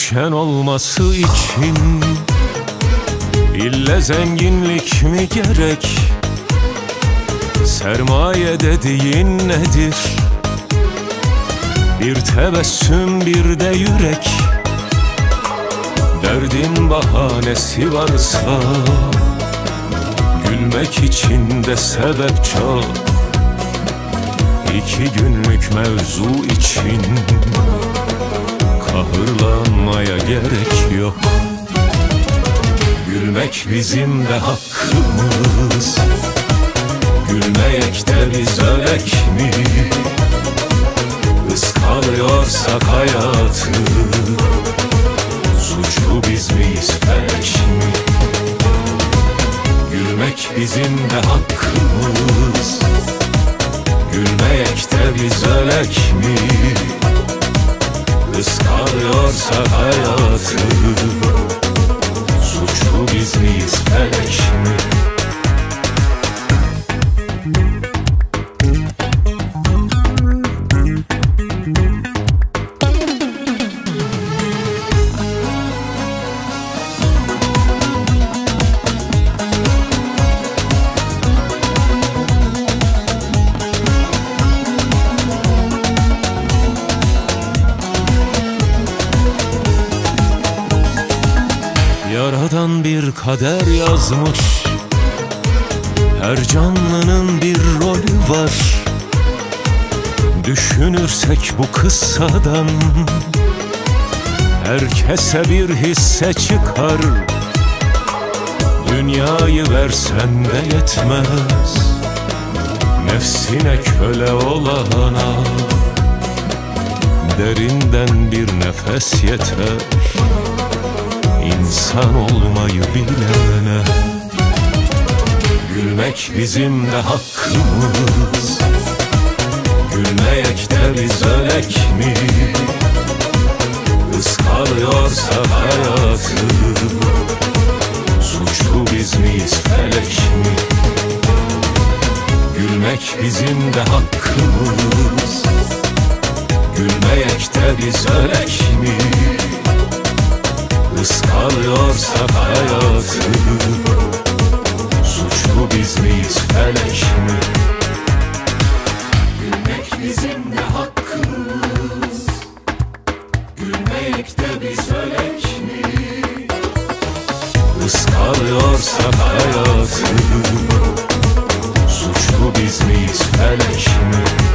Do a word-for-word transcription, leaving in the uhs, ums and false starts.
düşen olması için ille zenginlik mi gerek? Sermaye dediğin nedir? Bir tebessüm, bir de yürek. Derdin bahanesi varsa gülmek için de sebep çok. İki günlük mevzu için kahırlanmaya gerek yok. Gülmek bizim de hakkımız. Gülmeyek de biz ölek mi? Iskalıyorsak hayatı, suçlu biz miyiz, felek mi? Gülmek bizim de hakkımız. Gülmeyek de biz ölek mi? Iskalıyorsak hayatı, suçlu biz miyiz, felek mi? Yaradan bir kader yazmış, her canlının bir rolü var. Düşünürsek bu kıssadan herkese bir hisse çıkar. Dünyayı versen de yetmez nefsine köle olana. Derinden bir nefes yeter İnsan olmayı bilene. Gülmek bizim de hakkımız. Gülmeyek de biz ölek mi? Iskalıyorsak hayatı, suçlu biz miyiz, felek mi? Gülmek bizim de hakkımız. Gülmeyek de biz ölek mi? Iskalıyorsak hayatı, suçlu biz miyiz, felek mi? Gülmek bizim de hakkımız. Gülmeyek de biz ölek mi? Iskalıyorsak hayatı, suçlu biz miyiz, felek mi?